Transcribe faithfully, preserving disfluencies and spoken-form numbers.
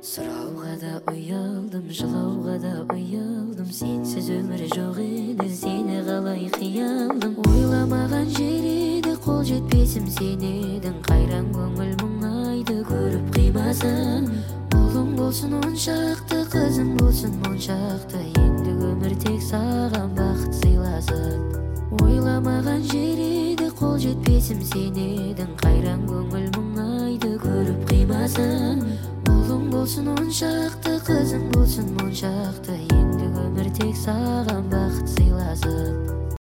Сұрауға да ұялдым, жылауға да ұялдым. Сенсіз өмір жоқ еді, сені қалай қиялдым. Ойламаған жер еді, қол жетпесім сен едің. Қайран көңіл мұңайды көріп қимасың. Ұлың болсын оншақты, қызың болсын моншақты. Енді өмір тек саған бақыт сыйласын. Ойламаған жер еді, қол жетпесім сен едің. Қайран көңіл мұңайды көріп қимасың. Ұлың болсын оншақты, қызың болсын моншақты. Енді өмір тек саған бақыт сыйласын.